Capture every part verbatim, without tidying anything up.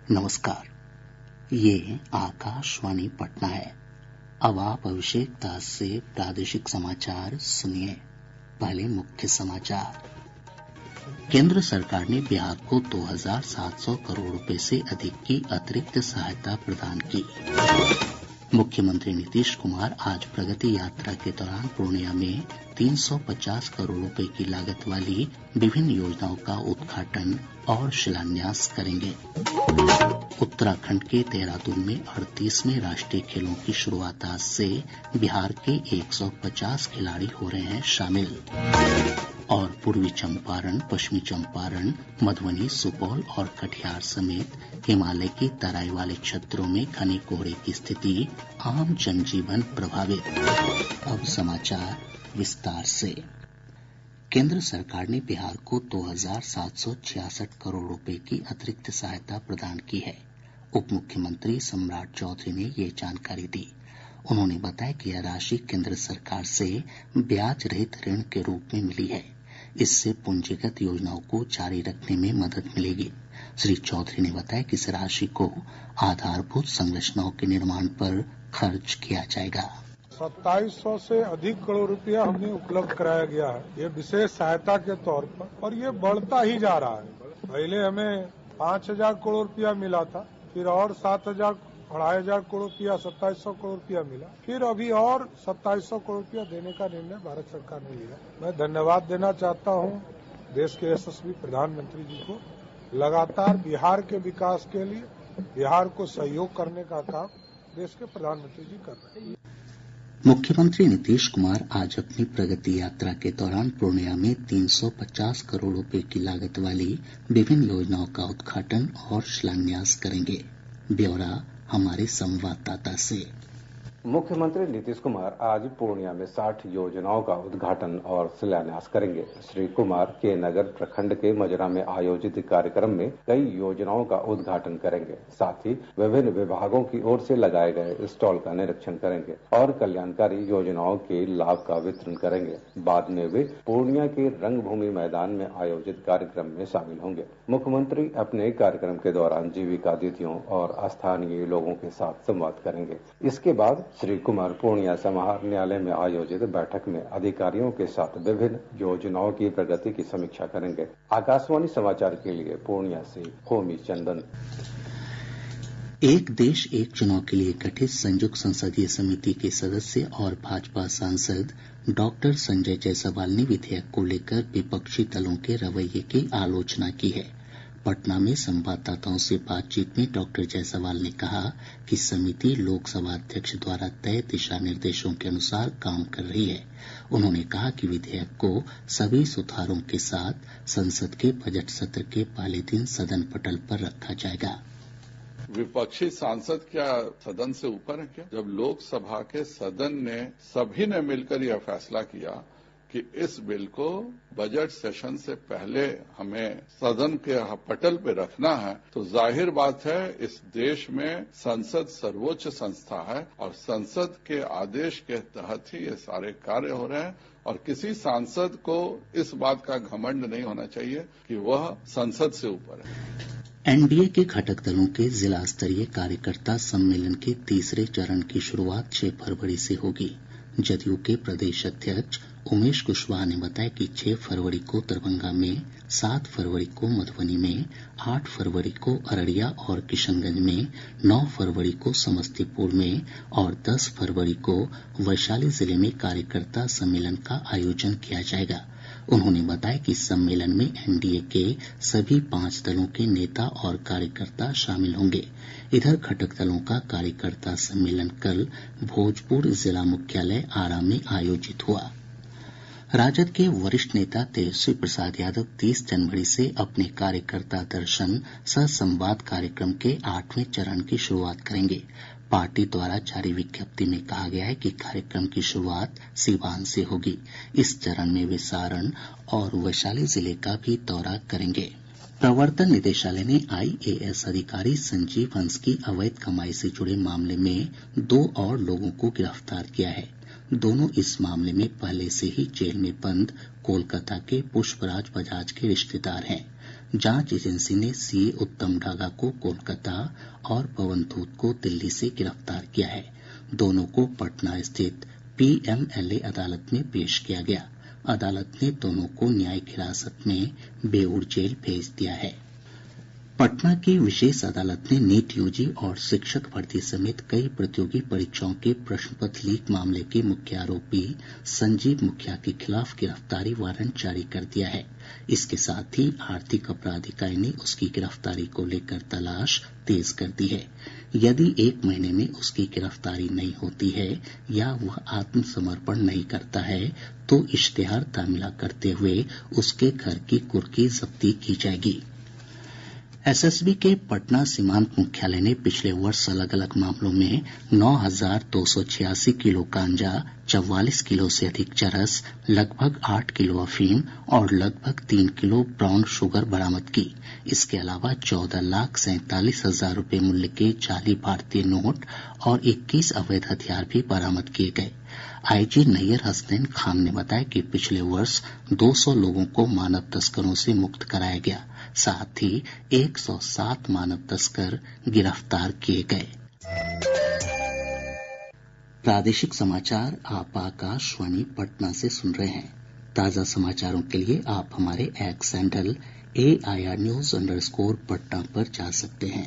नमस्कार, ये आकाशवाणी पटना है। अब आप अभिषेक दास से प्रादेशिक समाचार सुनिए। पहले मुख्य समाचार। केंद्र सरकार ने बिहार को दो हजार सात सौ करोड़ रुपए से अधिक की अतिरिक्त सहायता प्रदान की। मुख्यमंत्री नीतीश कुमार आज प्रगति यात्रा के दौरान पूर्णिया में तीन सौ पचास करोड़ रुपए की लागत वाली विभिन्न योजनाओं का उद्घाटन और शिलान्यास करेंगे। उत्तराखंड के देहरादून में अड़तीसवें राष्ट्रीय खेलों की शुरुआत आज से बिहार के एक सौ पचास खिलाड़ी हो रहे हैं शामिल। और पूर्वी चंपारण, पश्चिमी चंपारण, मधुबनी, सुपौल और कटिहार समेत हिमालय की तराई वाले क्षेत्रों में घने कोहरे की स्थिति, आम जनजीवन प्रभावित। अब समाचार विस्तार से। केंद्र सरकार ने बिहार को दो हजार सात सौ छियासठ करोड़ रुपए की अतिरिक्त सहायता प्रदान की है। उप मुख्यमंत्री सम्राट चौधरी ने ये जानकारी दी। उन्होंने बताया कि यह राशि केंद्र सरकार से ब्याज रहित ऋण के रूप में मिली है। इससे पूंजीगत योजनाओं को जारी रखने में मदद मिलेगी। श्री चौधरी ने बताया कि इस राशि को आधारभूत संरचनाओं के निर्माण पर खर्च किया जाएगा। सत्ताईस सौ से अधिक करोड़ रुपया हमें उपलब्ध कराया गया है, ये विशेष सहायता के तौर पर, और ये बढ़ता ही जा रहा है। पहले हमें पाँच हजार करोड़ रुपया मिला था, फिर और सात हजार अढ़ाई हजार करोड़ रुपया, सत्ताईस सौ करोड़ रुपया मिला, फिर अभी और सत्ताईस सौ करोड़ रुपया देने का निर्णय भारत सरकार ने लिया। मैं धन्यवाद देना चाहता हूँ देश के यशस्वी प्रधानमंत्री जी को। लगातार बिहार के विकास के लिए बिहार को सहयोग करने का काम देश के प्रधानमंत्री जी कर रहे हैं। मुख्यमंत्री नीतीश कुमार आज अपनी प्रगति यात्रा के दौरान पूर्णिया में तीन सौ पचास करोड़ रुपए की लागत वाली विभिन्न योजनाओं का उद्घाटन और शिलान्यास करेंगे। ब्यौरा हमारे संवाददाता से। मुख्यमंत्री नीतीश कुमार आज पूर्णिया में साठ योजनाओं का उद्घाटन और शिलान्यास करेंगे। श्री कुमार के नगर प्रखंड के मजरा में आयोजित कार्यक्रम में कई योजनाओं का उद्घाटन करेंगे। साथ ही विभिन्न विभागों की ओर से लगाए गए स्टॉल का निरीक्षण करेंगे और कल्याणकारी योजनाओं के लाभ का वितरण करेंगे। बाद में वे पूर्णिया के रंगभूमि मैदान में आयोजित कार्यक्रम में शामिल होंगे। मुख्यमंत्री अपने कार्यक्रम के दौरान जीविका दीदियों और स्थानीय लोगों के साथ संवाद करेंगे। इसके बाद श्री कुमार पूर्णिया समाहर न्यायालय में आयोजित बैठक में अधिकारियों के साथ विभिन्न योजनाओं की प्रगति की समीक्षा करेंगे। आकाशवाणी समाचार के लिए पूर्णिया से होमी चंदन। एक देश एक चुनाव के लिए गठित संयुक्त संसदीय समिति के सदस्य और भाजपा सांसद डॉक्टर संजय जायसवाल ने विधेयक को लेकर विपक्षी दलों के रवैये की आलोचना की है। पटना में संवाददाताओं से बातचीत में डॉक्टर जायसवाल ने कहा कि समिति लोकसभा अध्यक्ष द्वारा तय दिशा निर्देशों के अनुसार काम कर रही है। उन्होंने कहा कि विधेयक को सभी सुधारों के साथ संसद के बजट सत्र के पहले दिन सदन पटल पर रखा जाएगा। विपक्षी सांसद क्या सदन से ऊपर है क्या? जब लोकसभा के सदन ने सभी ने मिलकर यह फैसला किया कि इस बिल को बजट सेशन से पहले हमें सदन के पटल पे रखना है, तो जाहिर बात है इस देश में संसद सर्वोच्च संस्था है और संसद के आदेश के तहत ही ये सारे कार्य हो रहे हैं। और किसी सांसद को इस बात का घमंड नहीं होना चाहिए कि वह संसद से ऊपर है। एनडीए के घटक दलों के जिला स्तरीय कार्यकर्ता सम्मेलन के तीसरे चरण की शुरुआत छह फरवरी से होगी। जदयू के प्रदेश अध्यक्ष उमेश कुशवाहा ने बताया कि छह फरवरी को दरभंगा में, सात फरवरी को मधुबनी में, आठ फरवरी को अररिया और किशनगंज में, नौ फरवरी को समस्तीपुर में और दस फरवरी को वैशाली जिले में कार्यकर्ता सम्मेलन का आयोजन किया जाएगा। उन्होंने बताया कि सम्मेलन में एनडीए के सभी पांच दलों के नेता और कार्यकर्ता शामिल होंगे। इधर घटक दलों का कार्यकर्ता सम्मेलन कल भोजपुर जिला मुख्यालय आरा में आयोजित हुआ। राजद के वरिष्ठ नेता तेजस्वी प्रसाद यादव तीस जनवरी से अपने कार्यकर्ता दर्शन सह संवाद कार्यक्रम के आठवें चरण की शुरुआत करेंगे। पार्टी द्वारा जारी विज्ञप्ति में कहा गया है कि कार्यक्रम की शुरुआत सीवान से होगी। इस चरण में वे सारण और वैशाली जिले का भी दौरा करेंगे। प्रवर्तन निदेशालय ने आईएएस अधिकारी संजीव हंस की अवैध कमाई से जुड़े मामले में दो और लोगों को गिरफ्तार किया है। दोनों इस मामले में पहले से ही जेल में बंद कोलकाता के पुष्पराज बजाज के रिश्तेदार हैं। जांच एजेंसी ने सीए उत्तम डागा को कोलकाता और पवन धूत को दिल्ली से गिरफ्तार किया है। दोनों को पटना स्थित पीएमएलए अदालत में पेश किया गया। अदालत ने दोनों को न्यायिक हिरासत में बेऊर जेल भेज दिया है। पटना की विशेष अदालत ने नीट यूजी और शिक्षक भर्ती समेत कई प्रतियोगी परीक्षाओं के प्रश्न पत्र लीक मामले के मुख्य आरोपी संजीव मुखिया के खिलाफ गिरफ्तारी वारंट जारी कर दिया है। इसके साथ ही आर्थिक अपराध इकाई ने उसकी गिरफ्तारी को लेकर तलाश तेज कर दी है। यदि एक महीने में उसकी गिरफ्तारी नहीं होती है या वह आत्मसमर्पण नहीं करता है तो इश्तेहार तामीला करते हुए उसके घर की कुर्की जब्ती की जाएगी। एसएसबी के पटना सीमांत मुख्यालय ने पिछले वर्ष अलग अलग मामलों में नौ हजार दो सौ छियासी किलो गांजा, चौवालीस किलो से अधिक चरस, लगभग आठ किलो अफीम और लगभग तीन किलो ब्राउन शुगर बरामद की। इसके अलावा चौदह लाख सैंतालीस हजार रूपये मूल्य के जाली भारतीय नोट और इक्कीस अवैध हथियार भी बरामद किए गए। आईजी नैयर हसनैन खान ने बताया कि पिछले वर्ष दो सौ लोगों को मानव तस्करों से मुक्त कराया गया। साथ ही एक सौ सात मानव तस्कर गिरफ्तार किए गए। प्रादेशिक समाचार आप आकाशवाणी पटना से सुन रहे हैं। ताजा समाचारों के लिए आप हमारे X handle AIR news underscore Patna पर जा सकते हैं।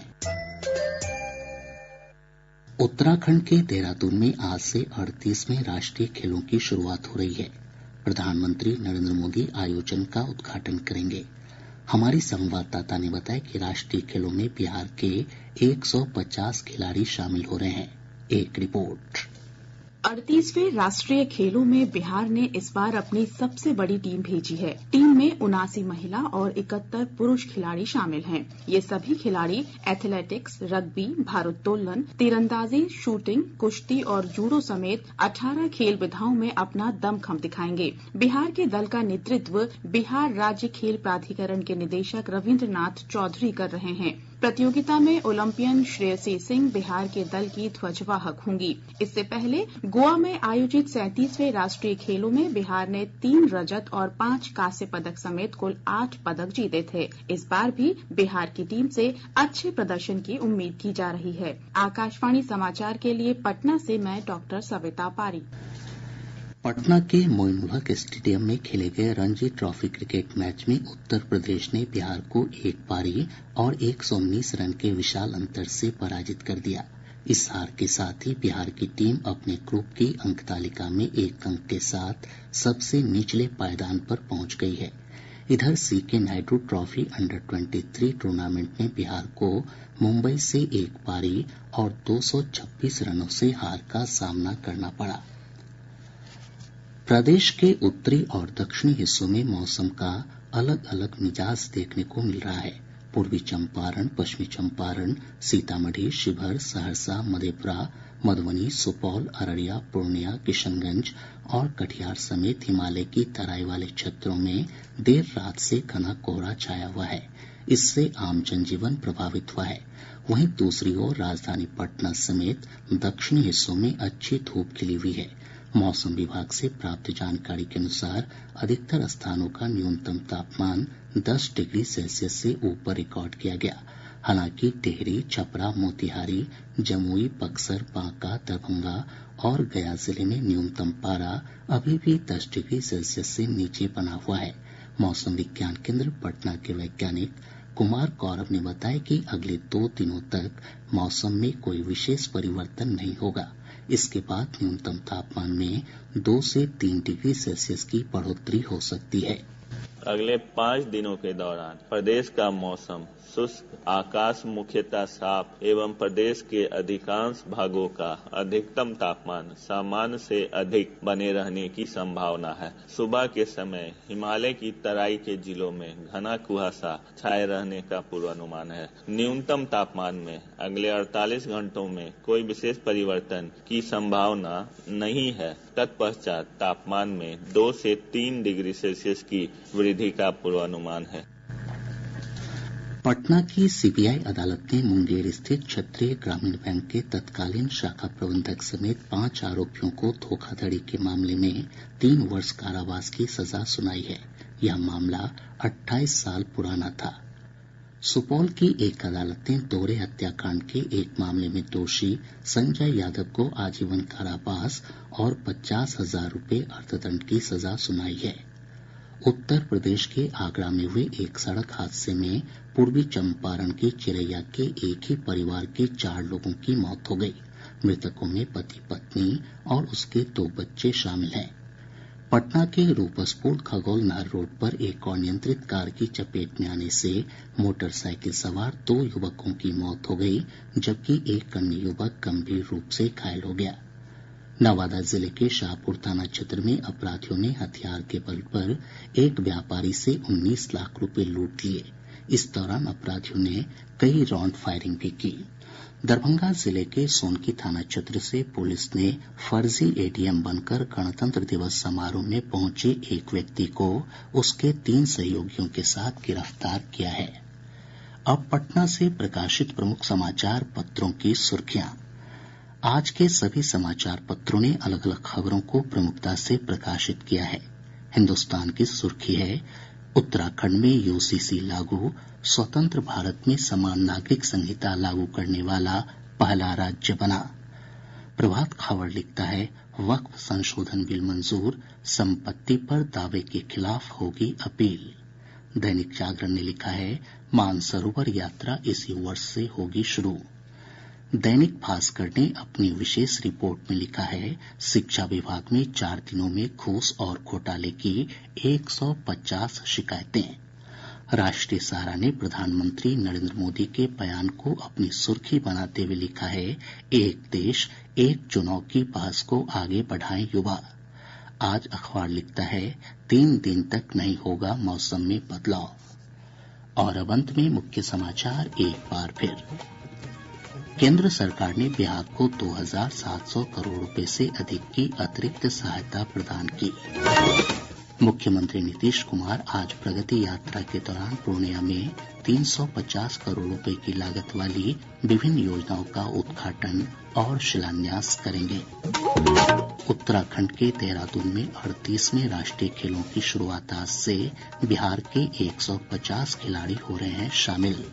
उत्तराखंड के देहरादून में आज से अड़तीसवें राष्ट्रीय खेलों की शुरुआत हो रही है। प्रधानमंत्री नरेंद्र मोदी आयोजन का उद्घाटन करेंगे। हमारी संवाददाता ने बताया कि राष्ट्रीय खेलों में बिहार के एक सौ पचास खिलाड़ी शामिल हो रहे हैं। एक रिपोर्ट। अड़तीसवें राष्ट्रीय खेलों में बिहार ने इस बार अपनी सबसे बड़ी टीम भेजी है। टीम में उनासी महिला और इकहत्तर पुरुष खिलाड़ी शामिल हैं। ये सभी खिलाड़ी एथलेटिक्स, रग्बी, भारोत्तोलन, तीरंदाजी, शूटिंग, कुश्ती और जूडो समेत अठारह खेल विधाओं में अपना दमखम दिखाएंगे। बिहार के दल का नेतृत्व बिहार राज्य खेल प्राधिकरण के निदेशक रविन्द्रनाथ चौधरी कर रहे हैं। प्रतियोगिता में ओलंपियन श्रेयसी सिंह बिहार के दल की ध्वजवाहक होंगी। इससे पहले गोवा में आयोजित सैंतीसवें राष्ट्रीय खेलों में बिहार ने तीन रजत और पांच कांस्य पदक समेत कुल आठ पदक जीते थे। इस बार भी बिहार की टीम से अच्छे प्रदर्शन की उम्मीद की जा रही है। आकाशवाणी समाचार के लिए पटना से मैं डॉक्टर सविता पारी। पटना के मोइनुलहक स्टेडियम में खेले गए रणजी ट्रॉफी क्रिकेट मैच में उत्तर प्रदेश ने बिहार को एक पारी और एक सौ उन्नीस रन के विशाल अंतर से पराजित कर दिया। इस हार के साथ ही बिहार की टीम अपने ग्रुप की अंक तालिका में एक अंक के साथ सबसे निचले पायदान पर पहुंच गई है। इधर सीके नायडू ट्रॉफी अंडर तेईस टूर्नामेंट में बिहार को मुंबई से एक पारी और दो सौ छब्बीस रनों से हार का सामना करना पड़ा। प्रदेश के उत्तरी और दक्षिणी हिस्सों में मौसम का अलग अलग मिजाज देखने को मिल रहा है। पूर्वी चंपारण, पश्चिमी चंपारण, सीतामढ़ी, शिवहर, सहरसा, मधेपुरा, मधुबनी, सुपौल, अररिया, पूर्णिया, किशनगंज और कटिहार समेत हिमालय की तराई वाले क्षेत्रों में देर रात से घना कोहरा छाया हुआ है। इससे आम जनजीवन प्रभावित हुआ है। वहीं दूसरी ओर राजधानी पटना समेत दक्षिणी हिस्सों में अच्छी धूप खिली हुई है। मौसम विभाग से प्राप्त जानकारी के अनुसार अधिकतर स्थानों का न्यूनतम तापमान दस डिग्री सेल्सियस से ऊपर रिकॉर्ड किया गया। हालांकि टिहरी, छपरा, मोतिहारी, जमुई, बक्सर, बांका, दरभंगा और गया जिले में न्यूनतम पारा अभी भी दस डिग्री सेल्सियस से नीचे बना हुआ है। मौसम विज्ञान केंद्र पटना के वैज्ञानिक कुमार गौरव ने बताया कि अगले दो दिनों तक मौसम में कोई विशेष परिवर्तन नहीं होगा। इसके बाद न्यूनतम तापमान में दो से तीन डिग्री सेल्सियस की बढ़ोतरी हो सकती है। अगले पाँच दिनों के दौरान प्रदेश का मौसम शुष्क, आकाश मुख्यतः साफ एवं प्रदेश के अधिकांश भागों का अधिकतम तापमान सामान्य से अधिक बने रहने की संभावना है। सुबह के समय हिमालय की तराई के जिलों में घना कुहासा छाए रहने का पूर्वानुमान है। न्यूनतम तापमान में अगले अड़तालीस घंटों में कोई विशेष परिवर्तन की संभावना नहीं है। तत्पश्चात तापमान में दो से तीन डिग्री सेल्सियस की वृद्धि का पूर्वानुमान है। पटना की सीबीआई अदालत ने मुंगेर स्थित क्षेत्रीय ग्रामीण बैंक के तत्कालीन शाखा प्रबंधक समेत पांच आरोपियों को धोखाधड़ी के मामले में तीन वर्ष कारावास की सजा सुनाई है। यह मामला अट्ठाईस साल पुराना था। सुपौल की एक अदालत ने दोहरे हत्याकांड के एक मामले में दोषी संजय यादव को आजीवन कारावास और पचास हजार रूपये अर्थदंड की सजा सुनाई है। उत्तर प्रदेश के आगरा में हुए एक सड़क हादसे में पूर्वी चंपारण के चिरैया के एक ही परिवार के चार लोगों की मौत हो गई। मृतकों में पति पत्नी और उसके दो बच्चे शामिल हैं। पटना के रूपसपुर खगौल नहर रोड पर एक अनियंत्रित कार की चपेट में आने से मोटरसाइकिल सवार दो युवकों की मौत हो गई, जबकि एक अन्य युवक गंभीर रूप से घायल हो गया। नवादा जिले के शाहपुर थाना क्षेत्र में अपराधियों ने हथियार के बल पर एक व्यापारी से उन्नीस लाख रुपए लूट लिए। इस दौरान अपराधियों ने कई राउंड फायरिंग भी की। दरभंगा जिले के सोनकी थाना क्षेत्र से पुलिस ने फर्जी एटीएम बनकर गणतंत्र दिवस समारोह में पहुंचे एक व्यक्ति को उसके तीन सहयोगियों के साथ गिरफ्तार किया है। अब पटना से प्रकाशित प्रमुख समाचार पत्रों की सुर्खियां। आज के सभी समाचार पत्रों ने अलग अलग खबरों को प्रमुखता से प्रकाशित किया है। हिन्दुस्तान की सुर्खी है, उत्तराखंड में यूसीसी लागू, स्वतंत्र भारत में समान नागरिक संहिता लागू करने वाला पहला राज्य बना। प्रभात खबर लिखता है, वक्फ संशोधन बिल मंजूर, संपत्ति पर दावे के खिलाफ होगी अपील। दैनिक जागरण ने लिखा है, मानसरोवर यात्रा इसी वर्ष से होगी शुरू। दैनिक भास्कर ने अपनी विशेष रिपोर्ट में लिखा है, शिक्षा विभाग में चार दिनों में घूस और घोटाले की एक सौ पचास शिकायतें। राष्ट्रीय सहारा ने प्रधानमंत्री नरेंद्र मोदी के बयान को अपनी सुर्खी बनाते हुए लिखा है, एक देश एक चुनाव की बहस को आगे बढ़ाएं युवा। आज अखबार लिखता है, तीन दिन तक नहीं होगा मौसम में बदलाव। और अब अंत में मुख्य समाचार एक बार फिर। केंद्र सरकार ने बिहार को दो हजार सात सौ करोड़ रुपए से अधिक की अतिरिक्त सहायता प्रदान की। मुख्यमंत्री नीतीश कुमार आज प्रगति यात्रा के दौरान पूर्णिया में तीन सौ पचास करोड़ रुपए की लागत वाली विभिन्न योजनाओं का उद्घाटन और शिलान्यास करेंगे। उत्तराखंड के देहरादून में अड़तीसवें राष्ट्रीय खेलों की शुरुआत आज से, बिहार के एक सौ पचास खिलाड़ी हो रहे हैं शामिल।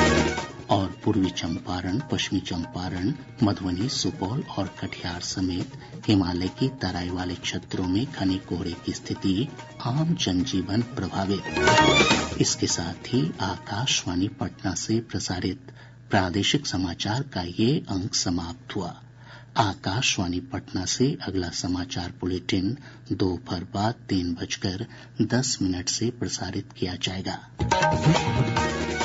और पूर्वी चंपारण, पश्चिमी चंपारण, मधुबनी, सुपौल और कटिहार समेत हिमालय की तराई वाले क्षेत्रों में घने कोहरे की स्थिति, आम जनजीवन प्रभावित। इसके साथ ही आकाशवाणी पटना से प्रसारित प्रादेशिक समाचार का ये अंक समाप्त हुआ। आकाशवाणी पटना से अगला समाचार बुलेटिन दोपहर बाद तीन बजकर दस मिनट से प्रसारित किया जाएगा।